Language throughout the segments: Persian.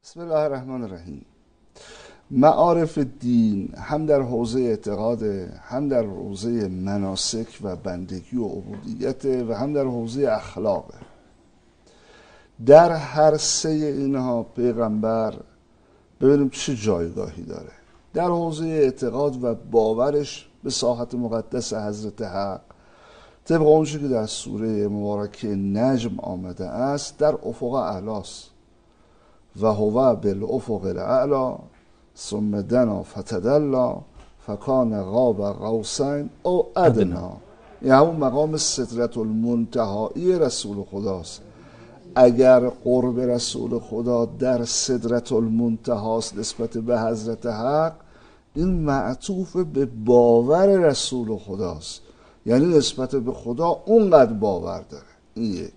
بسم الله الرحمن الرحیم. معارف دین هم در حوزه اعتقاد، هم در حوزه مناسک و بندگی و عبودیت و هم در حوزه اخلاق. در هر سه اینها پیغمبر ببینیم چه جایگاهی داره. در حوزه اعتقاد و باورش به ساحت مقدس حضرت حق، طبق اونچه که در سوره مبارکه نجم آمده است، در افق اعلاست و هو بالافق الاعلی ثم دنا فتدلی فکان قاب قوسین او ادنی. این همون مقام سدرة المنتهایی رسول خداست. اگر قرب رسول خدا در سدرة المنتهاست نسبت به حضرت حق، این معطوف به باور رسول خداست، یعنی نسبت به خدا اونقدر باور داره. این یک.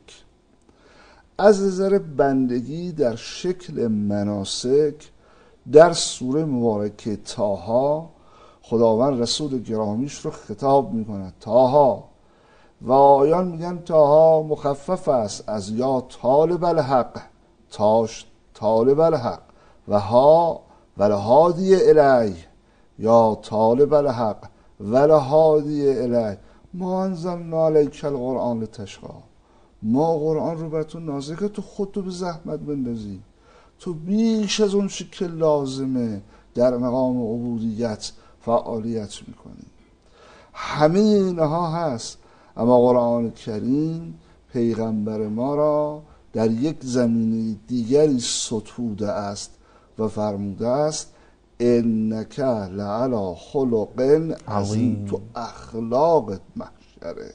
از نظر بندگی در شکل مناسک، در سوره مبارکه طه خداوند رسول گرامیش رو خطاب میکنه، طه، و آیان میگن طه مخفف است از یا طالب الحق، تاش طالب الحق، و ها ولهادی الیه، یا طالب الحق ولهادی الیه. ما انزلنا علیک القرآن لتشقی. ما قرآن رو براتون نازل که تو خودتو به زحمت بندازی، تو بیش از اون چی که لازمه در مقام عبودیت فعالیت میکنی. همه اینها هست، اما قرآن کریم پیغمبر ما را در یک زمینه دیگری ستوده است و فرموده است انک لعلی خلق عظیم. تو اخلاقت محشره.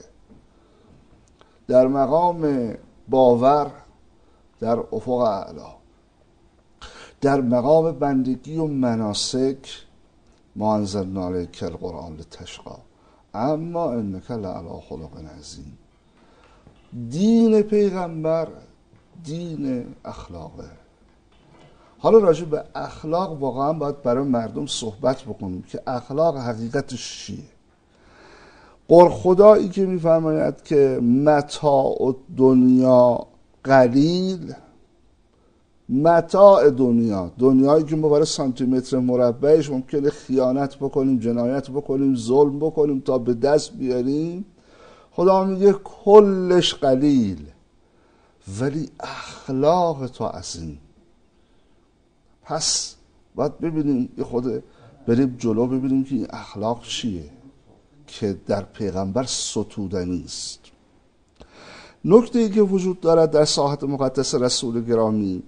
در مقام باور در افق اعلی، در مقام بندگی و مناسک ما انزلنا علیک القرآن لتشقی اما انک لعلی خلق عظیم. دین پیغمبر دین اخلاقه. حالا راجع به اخلاق واقعا باید برای مردم صحبت بکنیم که اخلاق حقیقتش چیه. خدایی که میفرماید که متاع دنیا قلیل، متاع دنیایی که ما برای سانتی متر مربعش ممکنه خیانت بکنیم، جنایت بکنیم، ظلم بکنیم تا به دست بیاریم، خدا میگه کلش قلیل، ولی اخلاق تو عظیم. پس باید ببینیم یه خود بریم جلو ببینیم که این اخلاق چیه که در پیغمبر ستودنی است. نکته ای که وجود دارد در ساحت مقدس رسول گرامی،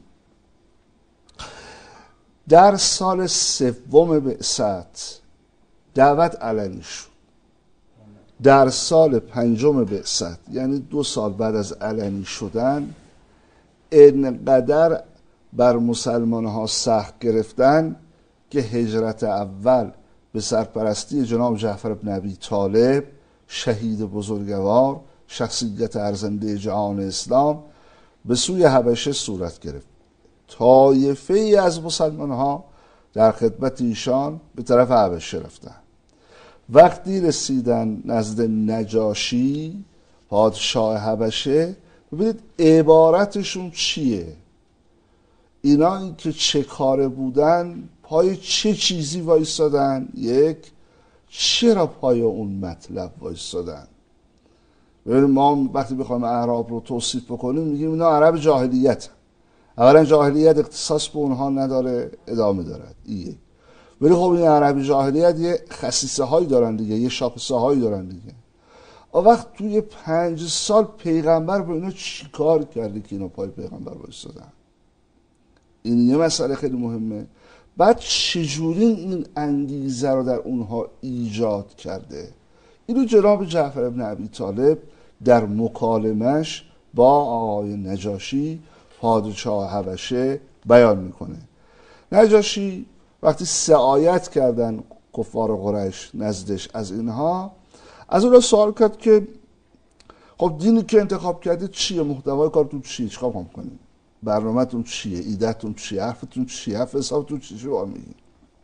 در سال سوم بعثت دعوت علنی شد. در سال پنجم بعثت، یعنی 2 سال بعد از علنی شدن، انقدر بر مسلمان ها سخت گرفتن که هجرت اول به سرپرستی جناب جعفر بن ابی طالب، شهید بزرگوار، شخصیت ارزنده جهان اسلام، به سوی حبشه صورت گرفت. طایفه ای از مسلمان ها در خدمت ایشان به طرف حبشه رفتن. وقتی رسیدن نزد نجاشی پادشاه حبشه، ببینید عبارتشون چیه. اینا این که چه کاره بودن، پای چه چیزی وایستادن؟ یک، چرا پای اون مطلب وایستادن؟ ببینید ما وقتی بخوایم اعراب رو توصیف بکنیم میگیم اینا عرب جاهلیت. اولا جاهلیت اختصاص به اونها نداره، ادامه دارد. یک. ولی خب این عرب جاهلیت یه خصیصه هایی دارن دیگه، یه شاخصه هایی دارن دیگه. اون وقت توی 5 سال پیغمبر به اینا چی کار کرده که اینا پای پیغمبر وایستادن؟ این یه مسئله خیلی مهمه. بعد چجوری این انگیزه رو در اونها ایجاد کرده؟ اینو جناب جعفر بن ابی طالب در مکالمش با آقای نجاشی پادشاه حبشه بیان میکنه. نجاشی وقتی 3 آیت کردن کفار قریش نزدش از اینها، از اونها سوال کرد که خب دینی که انتخاب کرده چیه؟ محتوای کارتون چیه؟ چیکار میکنید؟ برنامه‌تون چیه؟ ایده‌تون چیه؟ حرفتون چیه؟ حرف حسابتون چیه؟ چی میگین؟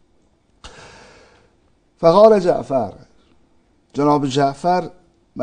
فقال جعفر، جناب جعفر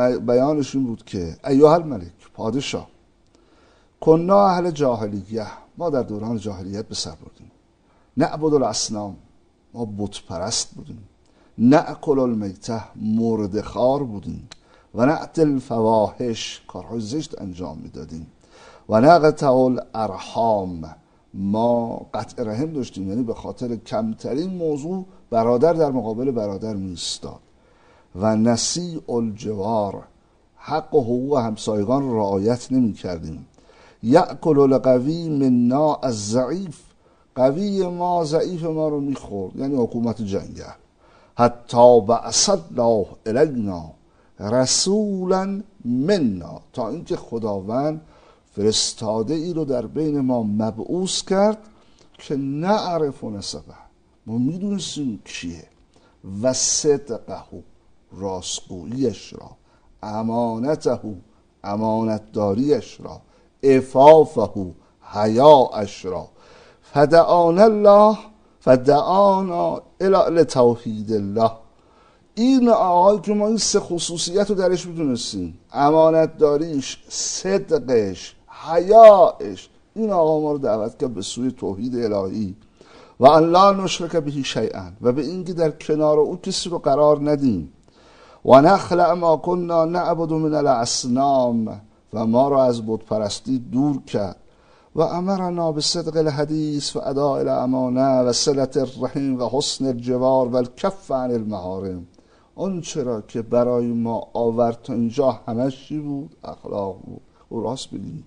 بیانش این بود که ایها الملک، پادشاه، کنا اهل جاهلیه، ما در دوران جاهلیت به سر بردیم. نعبد الاصنام، ما بت پرست بودیم. نأکل المیته، مرده خوار بودیم. و نأتی الفواحش، کارهای زشت انجام میدادیم. و نقطع الارحام، ما قطع رحم داشتیم، یعنی به خاطر کمترین موضوع برادر در مقابل برادر میستاد. و نسیء الجوار، حق و حقوق همسایگان رو رعایت نمی کردیم. یأکل القوی منا الضعیف، قوی ما ضعیف ما رو میخورد، یعنی حکومت جنگل. حتی بعث الله الینا رسولا منا، تا اینکه خداوند فرستاده ای رو در بین ما مبعوث کرد که نعرف نسبه، ما میدونستیم کیه. و صدقه، راستگوییش را. امانته، امانتداریش را. عفافه، حیاءش را. فدعانا الله، فدعانا لتوحید الله. این آقای که ما این سه خصوصیت رو درش میدونستیم، امانتداریش، صدقش، حیاءش، این آقا ما رو دعوت کرد به سوی توحید الهی. و ان لا نشرک به شیئا، و به اینکه در کنار او کسی رو قرار ندیم. و نخلع ما کنا نعبد من الاصنام، و ما را از بت پرستی دور کرد. و امرنا بصدق الحدیث و اداء الامانه و صلة الرحم و حسن الجوار و الکف عن المحارم. اون چرا که برای ما آورد تا اینجا همش چی بود؟ اخلاق بود. او راست بگی،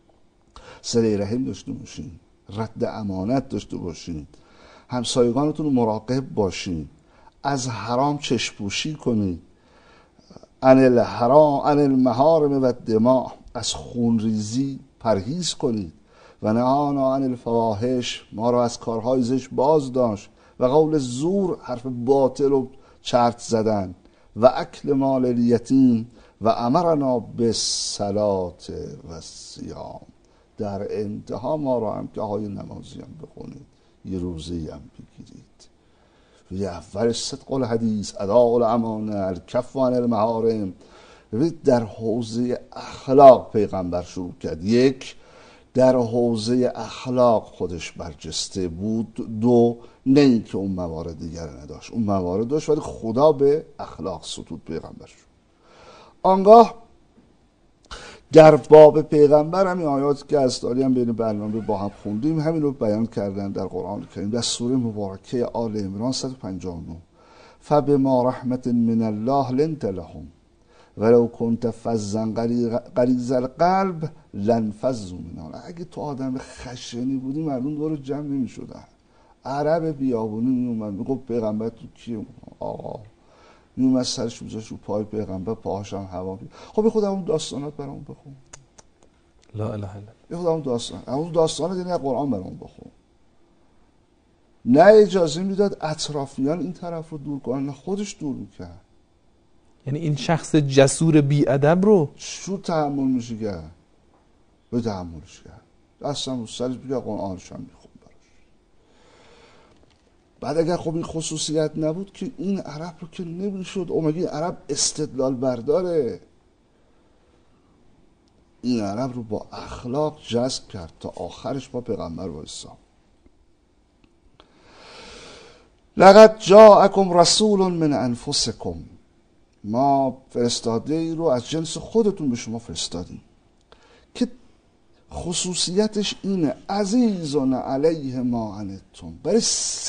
صله رحم داشته باشین، رد امانت داشته باشین، همسایگانتون رو مراقب باشین، از حرام چشم‌پوشی کنید، عن الحرام عن المحارم و دماء، از خونریزی پرهیز کنید. و نهانا عن الفواحش، ما را از کارهای زشت باز داشت. و قول زور، حرف باطل و چرت زدن. و اکل مال الیتیم، و امرنا بالصلاة و الصیام. در انتها ما را هم که های نمازی هم بخونید، یه روزی هم بگیرید. و اول صدق الحدیث، اداء الامانه، الکف عن المحارم. ببینید در حوزه اخلاق پیغمبر شروع کرد. یک، در حوزه اخلاق خودش برجسته بود. دو، نه اینکه اون موارد دیگر نداشت، اون موارد داشت ولی خدا به اخلاق ستود پیغمبر شد. آنگاه در باب پیغمبر همین آیاتی که از داری هم بین برنامه با هم خوندیم همین رو بیان کردن در قرآن کریم. در سوره مبارکه آل عمران 159: فبما رحمت من الله لنت لهم ولو كنت فظا غلیظ القلب لانفضوا من حولک. اگه تو آدم خشنی بودی مردم دور جمع نمی شدن. عرب بیابونی می اومد میگفت پیغمبر تو کیه؟ آقا میومد سرش میذاشت رو پای پیغمبر، پاهاش هم هوا می. خب خودم اون داستانات برامون بخون. لا اله الا الله. خودم اون داستانات یعنی قرآن برامون بخون. نه اجازه میداد اطرافیان این طرف رو دور کنن، نه خودش دور میکرد. یعنی این شخص جسور بی ادب رو شو تحمل میشه کرد؟ به تحملش کرد، دستم رو سرش بگه قرآنش هم میخون براش. بعد اگر خب این خصوصیت نبود که این عرب رو که نمیشد مگه این عرب استدلال برداره. این عرب رو با اخلاق جذب کرد تا آخرش با پیغمبر وایسا. لقد جاءکم رسول من انفسکم، ما فرستاده ای رو از جنس خودتون به شما فرستادیم که خصوصیتش اینه عزیزون علیه ما عنتم، برای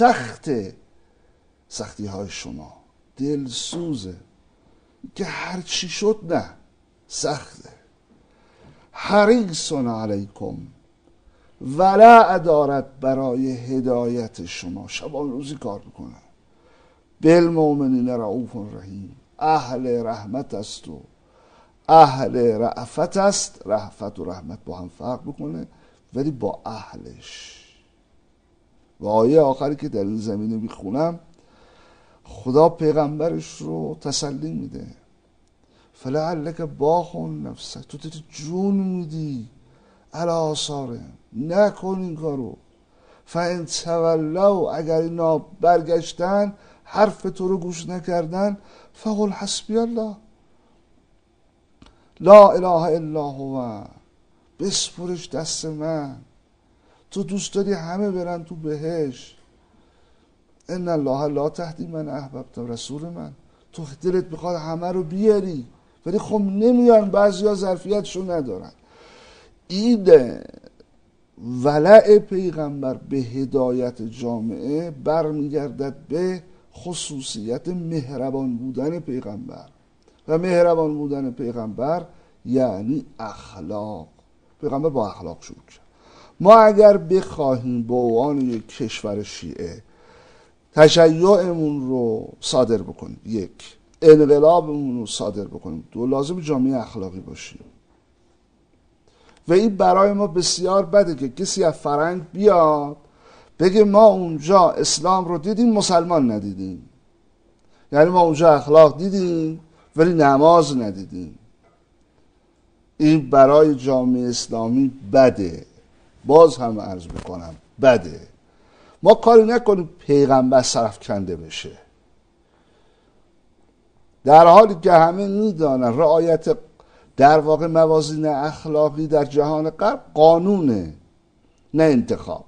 سختی های شما دلسوزه که هر چی شد نه سخته. حریصون علیکم، ولع دارد برای هدایت شما، شبان روزی کار میکنه. بالمؤمنین رؤوف رحیم، اهل رحمت است و اهل رأفت است. رأفت و رحمت با هم فرق بکنه ولی با اهلش. و آیه آخری که در این زمینه میخونم خدا پیغمبرش رو تسلی میده. فلعلک باخون نفسک، تو جون میدی علی آثارهم، نکن این کارو. فان تولوا، اگر اینا برگشتن حرف تو رو گوش نکردن، فقل حسبی الله لا اله الا هو، بسپرش دست من، تو دوست داری همه برن تو بهشت. ان الله لا تهدی من احببت، رسول من، تو دلت میخواد همه رو بیاری ولی خب نمیان، بعضیا ظرفیتشو ندارن. این ولع پیغمبر به هدایت جامعه برمیگردد به خصوصیت مهربان بودن پیغمبر، و مهربان بودن پیغمبر یعنی اخلاق. پیغمبر با اخلاق شروع کرد. ما اگر بخواهیم به عنوان یک کشور شیعه تشیعمون رو صادر بکنیم، یک، انقلابمون رو صادر بکنیم، دو، لازم جامعه اخلاقی باشیم. و این برای ما بسیار بده که کسی از فرنگ بیاد بگه ما اونجا اسلام رو دیدیم مسلمان ندیدیم، یعنی ما اونجا اخلاق دیدیم ولی نماز ندیدیم. این برای جامعه اسلامی بده. باز هم عرض بکنم بده. ما کاری نکنیم پیغمبر سرفکنده بشه، در حالی که همه میدانن رعایت در واقع موازین اخلاقی در جهان غرب قانونه، نه انتخاب.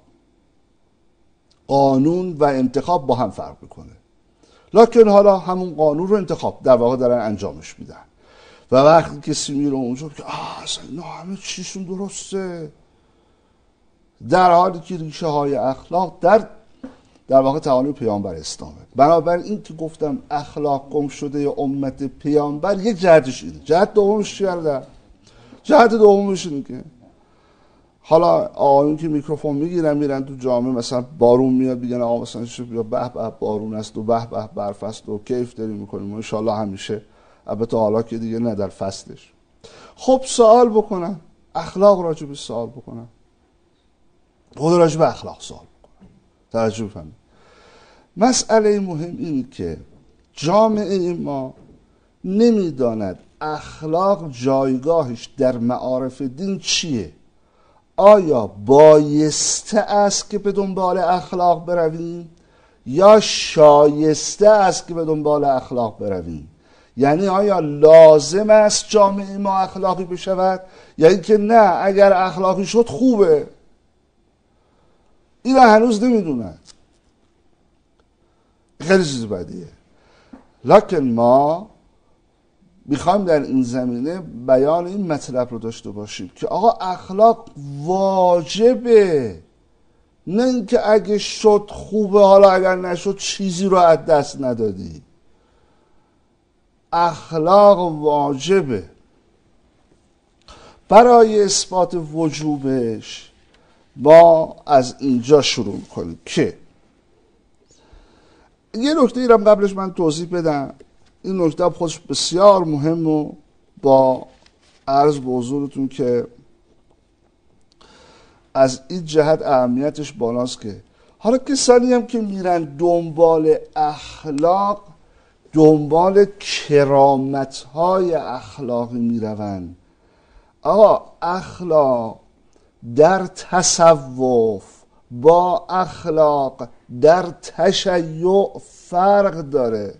قانون و انتخاب با هم فرق میکنه، لکن حالا همون قانون رو انتخاب در واقع دارن انجامش میدن. و وقتی کسی میره اونجا که اصلا اینا همه چیشون درسته، در حالی که ریشه های اخلاق در واقع تعالیم پیامبر اسلامه. بنابراین این که گفتم اخلاق گم شده امت پیامبر، یک جهتش اینه. جهت دومش چی کرده؟ جهت دومش اینه که حالا آقایون که میکروفون میگیرن میرن تو جامعه، مثلا بارون میاد بگن آقا مثلا به به بارون است و به به برف است و کیف داریم میکنیم ان شاءالله همیشه. البته حالا که دیگه نه در فصلش. خب سوال بکنن، اخلاق راجع به سوال بکنن، خود راجع به اخلاق سوال بکنن، توجه بفرمایید. مسئله مهم اینه که جامعه ما نمیداند اخلاق جایگاهش در معارف دین چیه. آیا بایسته است که به دنبال اخلاق برویم یا شایسته است که به دنبال اخلاق برویم؟ یعنی آیا لازم است جامعه ما اخلاقی بشود یا اینکه نه اگر اخلاقی شد خوبه؟ این هنوز نمیدونند. خیلی چیز بدیه. لکن ما میخوایم در این زمینه بیان این مطلب رو داشته باشیم که آقا اخلاق واجبه، نه اینکه اگه شد خوبه حالا اگر نشد چیزی رو از دست ندادی. اخلاق واجبه. برای اثبات وجوبش ما از اینجا شروع کنیم که یه نکته ایرم قبلش من توضیح بدم. این نکته خودش بسیار مهم و با عرض به حضورتون که از این جهت اهمیتش بالاست که حالا کسانی هم که میرن دنبال اخلاق، دنبال کرامت‌های اخلاقی میروند. آقا اخلاق در تصوف با اخلاق در تشیع فرق داره.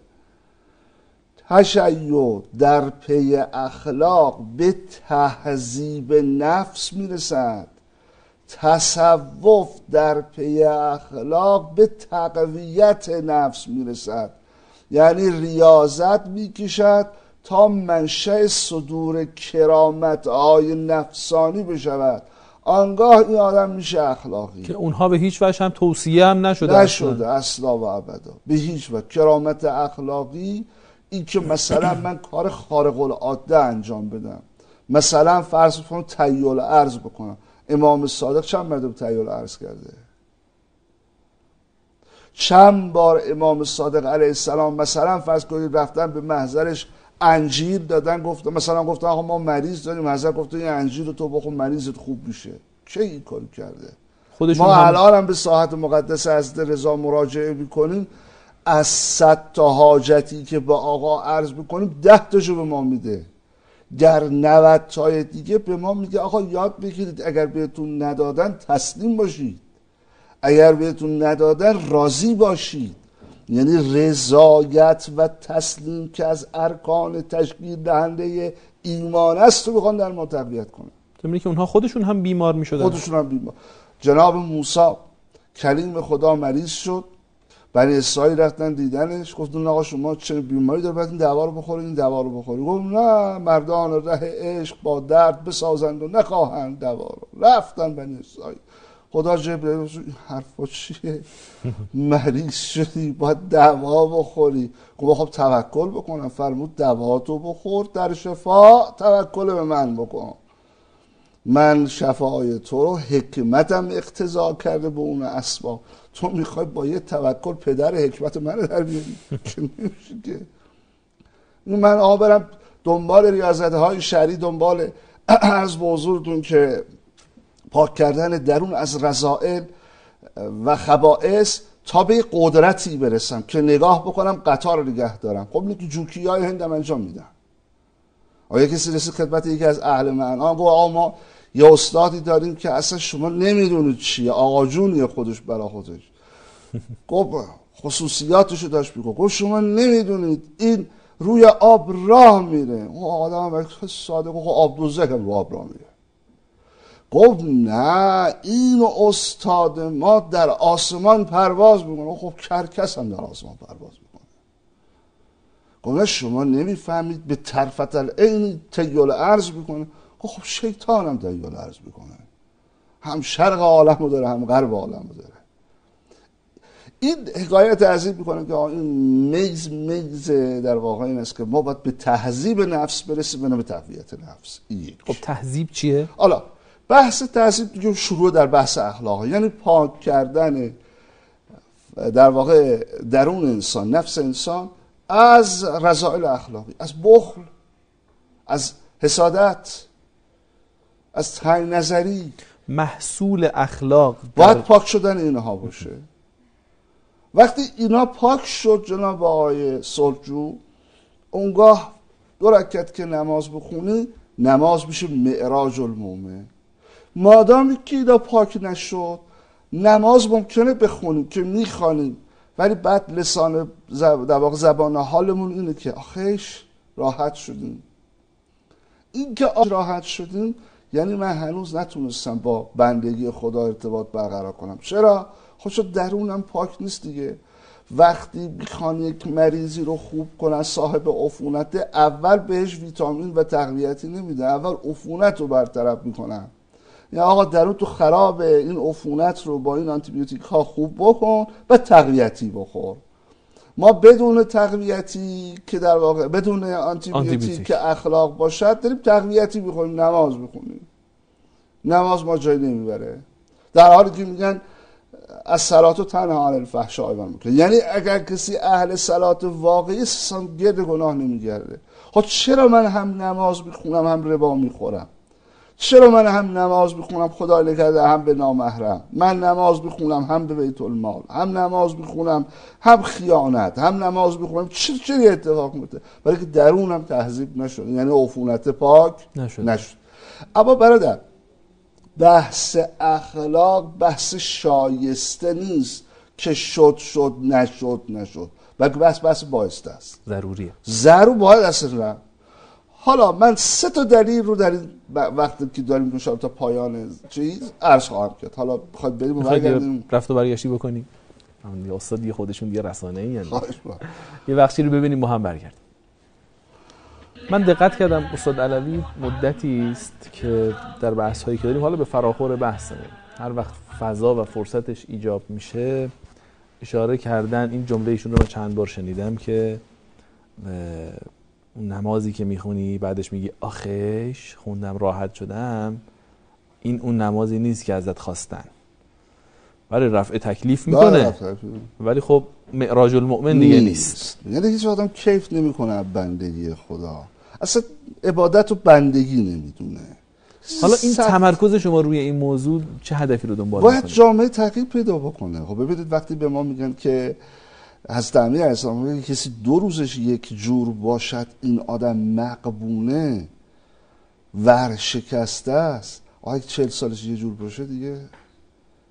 تشیع در پی اخلاق به تهذیب نفس میرسد، تصوف در پی اخلاق به تقویت نفس میرسد. یعنی ریاضت میکشد تا منشأ صدور کرامت های نفسانی بشود، آنگاه این آدم میشه اخلاقی، که اونها به هیچ وجه هم توصیه هم نشده اصلا و ابدا به هیچ وجه. کرامت اخلاقی این که مثلا من کار خارق العاده انجام بدم، مثلا فرض کنم تحییل الارض بکنم. امام صادق چند مرتبه تحییل الارض کرده؟ چند بار امام صادق علیه السلام مثلا فرض کنید رفتن به محضرش انجیر دادن، گفتن مثلا گفتن آقا ما مریض داریم، حضرت گفته این انجیر رو تو بخور مریضت خوب میشه. چه این کار کرده؟ ما الان هم به ساحت مقدس حضرت رضا مراجعه میکنیم، از 100 تا حاجتی که با آقا عرض میکنیم 10 تاشو به ما میده، در 90 تای دیگه به ما میگه آقا یاد بگیرید اگر بهتون ندادن تسلیم باشید، اگر بهتون ندادن راضی باشید. یعنی رضایت و تسلیم که از ارکان تشکیل دهنده ایمان است رو بخوان در ما تقویت کنن. میگه که اونها خودشون هم بیمار میشدن. خودشون هم بیمار. جناب موسی کلیم خدا مریض شد، بنی اسرائیل رفتن دیدنش، گفتن آقا شما چه بیماری داره، باید این دوا رو بخورید، این دوا رو بخورید. گفت نه، مردان ره عشق با درد بسازند و نخواهند دوا رو. رفتن بنی اسرائیل. خدا جبرئیل این حرفا چیه؟ مریض شدی باید دوا بخوری. گفت خب توکل بکنم. فرمود دواتو بخور، در شفا توکل به من بکن. من شفای تو رو حکمتم اقتضا کرده به اون اسباب. تو میخوای با یه توکل پدر حکمت من در بیاری که نمیشه که. من برم دنبال ریاضت های شرعی، دنبال عرض به حضورتون که پاک کردن درون از رذائل و خبائث تا به قدرتی برسم که نگاه بکنم قطار رو نگه دارم. خب اینو که جوکی های هندم انجام میدن. آیا کسی رسید خدمت یکی از اهل معنا گفت آقا ما یه استادی داریم که اصلا شما نمیدونید چیه، آقا جونیه خودش برا خودش. گفت خصوصیاتشو داشت میگه، گفت شما نمیدونید این روی آب راه میره. اون آدم ساده گفت آب دوزک هم رو آب راه میره. گفت نه، این استاد ما در آسمان پرواز میکنه. خب کرکس هم در آسمان پرواز میکنه. گفت شما نمیفهمید به طرفت العین تیل ارض میکنه. خب شیطان هم تیل ارض میکنه، هم شرق عالم رو داره هم غرب عالم رو داره. این حکایت تهذیب میکنه که این میز در واقع این است که ما باید به تهذیب نفس برسیم، نه به تقویت نفس. خب تهذیب چیه؟ حالا بحث تهذیب دیگه شروع در بحث اخلاق، یعنی پاک کردن در واقع درون انسان، نفس انسان از رذائل اخلاقی، از بخل، از حسادت، از تنگ نظری. محصول اخلاق باید پاک شدن اینها باشه. وقتی اینا پاک شد جناب آقای صلحجو، اونگاه 2 رکعت که نماز بخونی، نماز میشه معراج المومن. مادامی که اینا پاک نشد، نماز ممکنه بخونیم که میخوانیم ولی بعد لسان در واقع زبان حالمون اینه که آخیش راحت شدیم. این که راحت شدیم یعنی من هنوز نتونستم با بندگی خدا ارتباط برقرار کنم. چرا؟ خب درونم پاک نیست دیگه. وقتی میخوان یک مریضی رو خوب کنن، صاحب عفونت، اول بهش ویتامین و تقویتی نمیدن، اول عفونت رو برطرف میکنن. یعنی آقا درون تو خرابه، این عفونت رو با این آنتیبیوتیک ها خوب بکن و تقویتی بخور. ما بدون تقویتی که در واقع بدون آنتیبیوتیک که اخلاق باشد داریم تقویتی میخوریم، نماز بخونیم. نماز ما جایی نمیبره، در حالی که میگن از صلات و تنها عن الفحشاء و المنکر. یعنی اگر کسی اهل صلات واقعی اصلا گرد گناه نمیگرده. خب چرا من هم نماز میخونم هم ربا میخورم؟ چرا من هم نماز میخونم خدا نکرده هم به نامحرم؟ من نماز میخونم هم به بیت المال، هم نماز میخونم هم خیانت، هم نماز میخونم. چه اتفاق میفته؟ برای که درونم تهذیب نشد، یعنی عفونت پاک نشد. اما برادر، بحث اخلاق بحث شایسته نیست که شد نشد، بلکه بحث بایسته است، ضروریه، باید اصلا. حالا من 3 تا دلیل رو در این وقتی که داریم میشم تا پایان چیز عرض خواهم کرد. حالا بخواید بریم و برگردیم، رفت و برگشتی بکنیم. همون استاد دیگه خودشون دیگه رسانه‌ای یعنی یه بخشی رو ببینیم با هم برگردیم. من دقت کردم استاد علوی مدتی است که در بحث هایی که داریم، حالا به فراخور بحثه، هر وقت فضا و فرصتش ایجاب میشه اشاره کردن. این جمله ایشون رو من چند بار شنیدم که اون نمازی که میخونی بعدش میگی آخیش خوندم راحت شدم، این اون نمازی نیست که ازت خواستن. برای رفع تکلیف میکنه ولی خب معراج المؤمن دیگه نیست. یعنی هیچ آدم کیف نمیکنه بندگی خدا، اصلا عبادت و بندگی نمیدونه. حالا این تمرکز شما روی این موضوع چه هدفی رو دنبال میکنه؟ باید جامعه تغییر پیدا بکنه. خب ببینید وقتی به ما میگن که حضرت امیر علیه السلام میگه کسی 2 روزش یک جور باشد این آدم مقبونه ورشکسته است. آقا 40 سالش یه جور باشه دیگه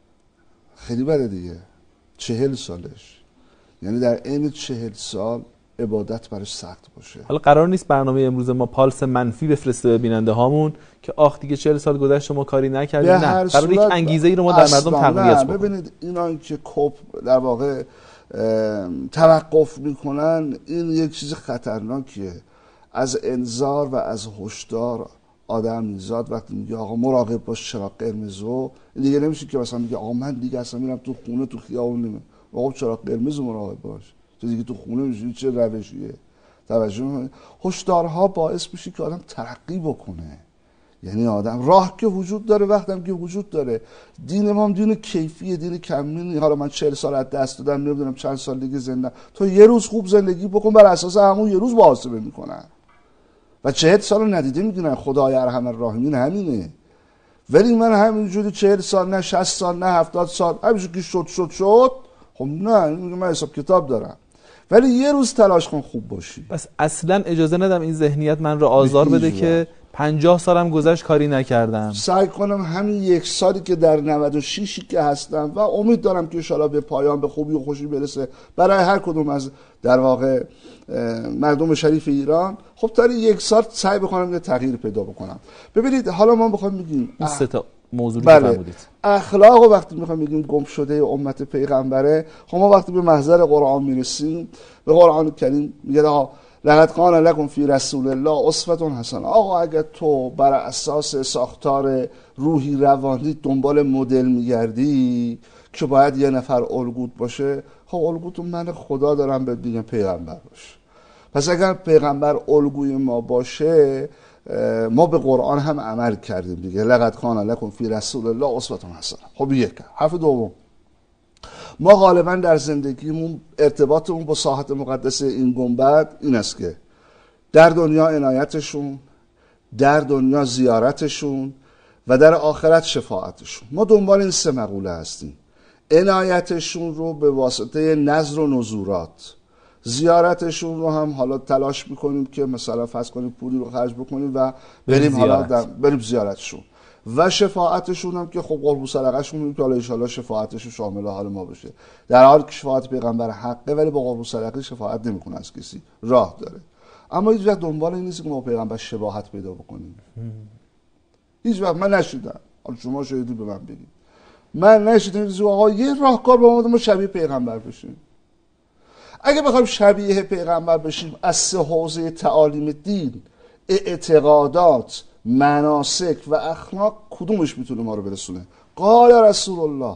خیلی بده دیگه. 40 سالش، یعنی در عین 40 سال عبادت براش سخت باشه. حالا قرار نیست برنامه امروز ما پالس منفی بفرسته به بیننده هامون که آخ دیگه 40 سال گذشته ما کاری نکردیم. نه، قرار یک انگیزه ای رو ما در مردم تقویت کنیم. ببینید اینا که در واقع توقف میکنن، این یک چیز خطرناکیه. از انذار و از هشدار آدم میزاد وقتی میگه آقا مراقب باش چراغ قرمزو، دیگه نمیشه که مثلا میگه آقا من دیگه اصلا میرم تو خونه تو خیابون نمیرم، آقا چراغ قرمز مراقب باش، تو دیگه تو خونه میشی. چه روشیه؟ توجه. هشدارها باعث میشه که آدم ترقی بکنه. یعنی آدم راه که وجود داره، وقتم که وجود داره. دین ما هم دین کیفیه، دین کمی. حالا من 40 سال از دست دادم، نمیدونم چند سال دیگه زنده، تو یه روز خوب زندگی بکن، بر اساس همون یه روز محاسبه میکنن و 40 سال ندیده میگیرن. خدای ارحم الراحمین همینه. ولی من همینجوری 40 سال نه 60 سال نه 70 سال همینجوری که شد خب نه، من حساب کتاب دارم. ولی یه روز تلاش کن خوب باشی. بس اصلا اجازه ندم این ذهنیت من رو آزار بده که 50 سالم گذشت کاری نکردم. سعی کنم همین یک سالی که در 96 که هستم و امید دارم که ان شاءالله به پایان به خوبی و خوشی برسه برای هر کدوم از در واقع مردم شریف ایران، خب تا یک سال سعی بکنم یه تغییر پیدا بکنم. ببینید حالا ما بخوایم بگیم این سه تا موضوعی که فرمودید، اخلاق، و وقتی میخوایم بگیم گم شده امت پیغمبره، خب ما وقتی به محضر قرآن میرسیم، به قرآن کریم میگه آقا لقد کان لکم فی رسول الله اسوة حسنه. آقا اگر تو بر اساس ساختار روحی روانی دنبال مدل میگردی که باید یه نفر الگوت باشه، خب الگوتون من خدا دارم بهت میگم پیغمبر باشه. پس اگر پیغمبر الگوی ما باشه، ما به قرآن هم عمل کردیم دیگه. لقد کان لکم فی رسول الله اسوة حسنه. خب یک حرف دوم، ما غالبا در زندگیمون ارتباطمون با ساحت مقدس این گنبد این است که در دنیا عنایتشون، در دنیا زیارتشون و در آخرت شفاعتشون. ما دنبال این سه مقوله هستیم. عنایتشون رو به واسطه نذر و نذورات، زیارتشون رو هم حالا تلاش میکنیم که مثلا فرض کنیم پولی رو خرج بکنیم و بریم زیارتشون، و شفاعتشون هم که خب قربون صدقه‌شون که حالا ان شاءالله شفاعتشون شامل حال ما بشه، در حالی که شفاعت پیغمبر حقه ولی با قربون صدقه شفاعت نمیکنه از کسی، راه داره. اما هیچ وقت دنبال این نیست که ما پیغمبر شباهت پیدا بکنیم. هیچ وقت من نشیدم، حالا شما شاهدی به من بگید، من نشیدم که آقا یه راهکار با ما شبیه پیغمبر بشیم. اگه بخوایم شبیه پیغمبر بشیم از سه حوزه تعالیم دین، اعتقادات، مناسک و اخلاق، کدومش میتونه ما رو برسونه؟ قال رسول الله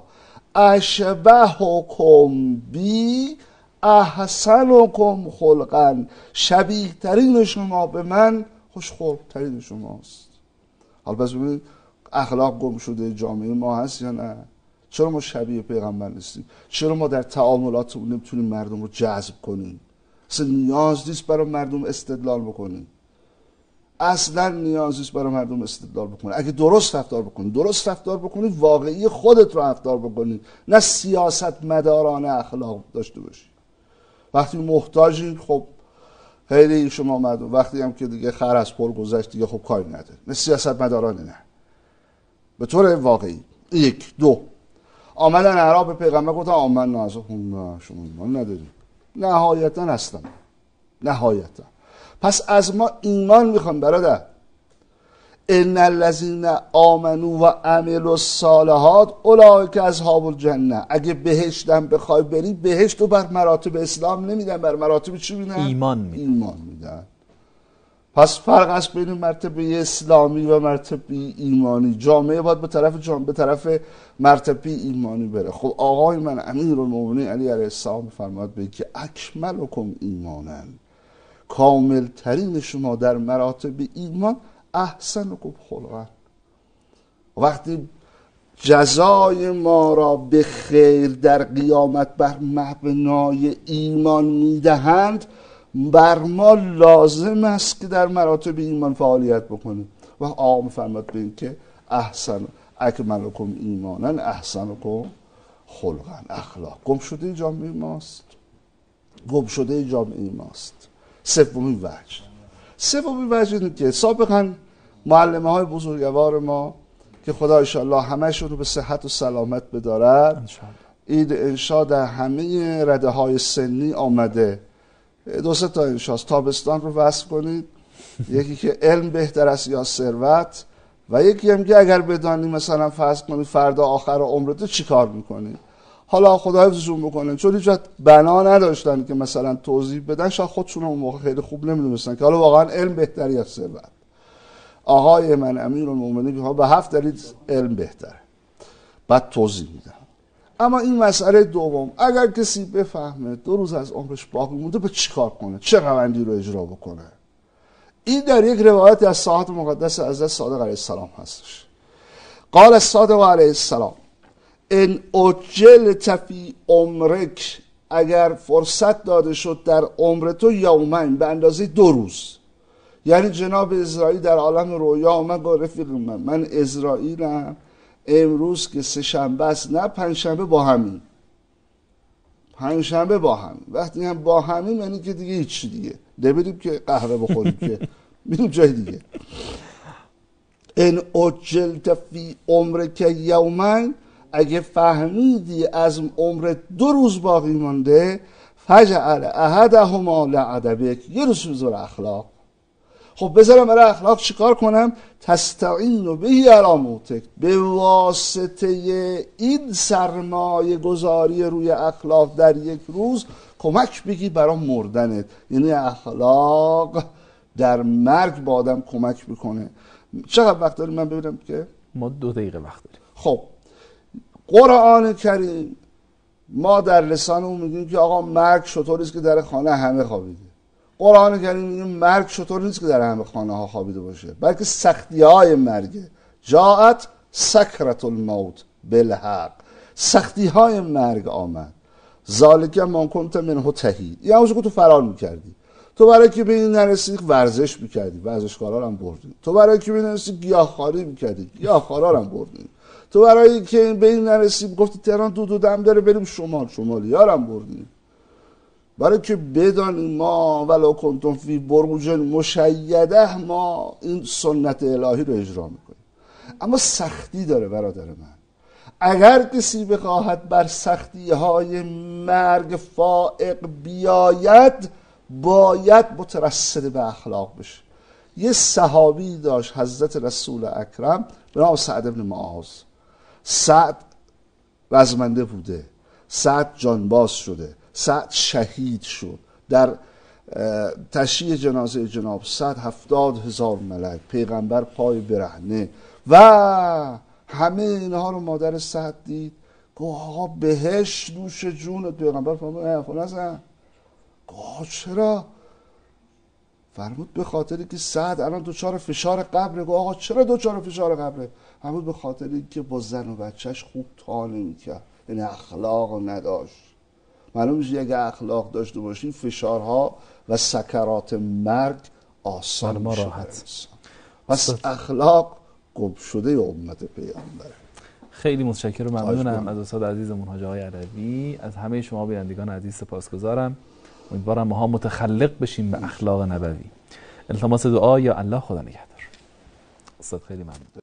اشبهکم بی احسنکم خلقا، شبیه ترین شما به من خوش خلق ترین شماست. حالا پس ببینید اخلاق گم شده جامعه ما هست یا نه؟ چرا ما شبیه پیغمبر نیستیم؟ چرا ما در تعاملاتمون نمیتونیم مردم رو جذب کنیم؟ اصلا نیاز نیست برای مردم استدلال بکنیم، اصلا نیاز نیست برای مردم استدلال بکنید. اگه درست رفتار بکنید واقعی خودت رو رفتار بکنید، نه سیاست مدارانه اخلاق داشته باشید. وقتی محتاجی خب خیلی شما مردم، وقتی هم که دیگه خر از پل گذشت دیگه خب کاری نداره، نه سیاست مدارانه، نه به طور واقعی. یک دو آمدن اعراب پیغمبر گفتن آمن نه شما ایمان ندارید، نهایتا هستن، نهایتا. پس از ما ایمان میخوان برادر. ان الذين آمنوا و عملوا الصالحات اولئک اصحاب الجنه. اگه بهشتم بخوای بری، بهشت رو بر مراتب اسلام نمیدن، بر مراتب چی میدن؟ ایمان میدن. پس فرق است بین مرتبه اسلامی و مرتبه ایمانی. جامعه باید به طرف مرتبه ایمانی بره. خب آقای من امیرالمومنین علی علیه السلام فرمود به که اکملکم ایمانا، کامل ترین شما در مراتب ایمان احسنکم خلقا. وقتی جزای ما را به خیر در قیامت بر مبنای ایمان میدهند، بر ما لازم است که در مراتب ایمان فعالیت بکنیم. و آقا فرمود به این که احسن اکملکم ایمانا احسنکم خلقا. اخلاق گم شده جامعه ماست، سومین وجه اینه که سابقا معلمه های بزرگوار ما که خدا انشاءالله همه‌شون رو به صحت و سلامت بدارد، عید انشا در همه رده های سنی آمده دو سه تا انشاست. تابستان رو وصف کنید، یکی که علم بهتر است یا ثروت، و یکی هم که اگر بدانی مثلا فرض کنید فردا آخر عمرت چی کار میکنی. حالا خدا حفظشون بکنه، چون هیچ بنا نداشتن که مثلا توضیح بدن، شاید خودشون اون موقع خیلی خوب نمیدونستن که حالا واقعا علم بهتر یا ثروت. آقای من امیرالمومنین به 7 دلیل علم بهتره، بعد توضیح میدم. اما این مسئله دوم، اگر کسی بفهمه 2 روز از عمرش باقی مونده به چی کار کنه، چه روندی رو اجرا بکنه، این در یک روایتی از ساعت مقدس حضرت صادق علیه السلام هستش. قال الصادق علیه السلام ان اجلت فی عمرک، اگر فرصت داده شد در عمر تو یومین، به اندازه 2 روز. یعنی جناب اسرائیل در عالم رویا آمد با رفیق من اسرائیلم، امروز که 3 شنبه است، نه 5 شنبه با همین، 5 شنبه با همین. وقتی هم با همین یعنی که دیگه هیچی دیگه نمیریم که قهوه بخوریم که میریم جای دیگه. ان اجلت فی عمرک یومین، اگه فهمیدی از عمر 2 روز باقی مونده، فجعل احدهما لعدبک، یه روز بذار اخلاق. خب بذارم برای اخلاق چیکار کنم؟ تستعین بهی علی موتک، به واسطه این سرمایه گذاری روی اخلاق در یک روز کمک بگی برای مردنت. یعنی اخلاق در مرگ با آدم کمک میکنه. چقدر وقت داریم من ببینم که؟ ما 2 دقیقه وقت داریم. خب قرآن کریم ما در لسان اون میگیم که آقا مرگ شطوری است که در خانه همه خوابیده. قرآن کریم میگه مرگ شطوری نیست که در همه خانه ها خوابیده باشه، بلکه سختی های مرگه. جاءت سکرت الموت بالحق، سختی های مرگ آمد. ذالک ما کنت منه تحید، یعنی اونجا که تو فرار میکردی، تو برای که به این نرسی ورزش میکردی، ورزشکارا هم بردی. تو برای که به این نرسی گیاهخواری میکردی، گیاهخوارا هم بردی. تو برای که به این نرسی گفتی تهران دود و دم داره بریم شمال، شمالی‌ها هم بردی. برای که بدانیم ما ولو کنتم فی بروج مشیده، ما این سنت الهی رو اجرا میکنیم. اما سختی داره برادر من. اگر کسی بخواهد بر سختی های مرگ فائق بیاید، باید مترصد به اخلاق بشه. یه صحابی داشت حضرت رسول اکرم به نام سعد بن معاذ. سعد رزمنده بوده، سعد جانباز شده، سعد شهید شد. در تشییع جنازه جناب سعد 70,000 ملک، پیغمبر پای برهنه و همه اینها رو مادر سعد دید. گفت آقا بهش نوش جونت. پیغمبر فرمود نزن. گفت چرا؟ فرمود به خاطری که سعد الان دوچار فشار قبره. گفت آقا چرا دوچار فشار قبره؟ فرمود به خاطری که با زن و بچهش خوب تا نمی‌کرد، یعنی اخلاق نداشت. معلوم میشه اگه اخلاق داشته باشی فشارها و سکرات مرگ آسان ما میشه راحت. پس اخلاق گم شده امت پیامبره. خیلی متشکرم و ممنونم از استاد عزیزمون حاج آقای علوی. از همه شما بینندگان عزیز سپاسگزارم. امیدوارم ماها متخلق بشیم به اخلاق نبوی. التماس دعا یا الله. خدا نگهدار. استاد خیلی ممنون.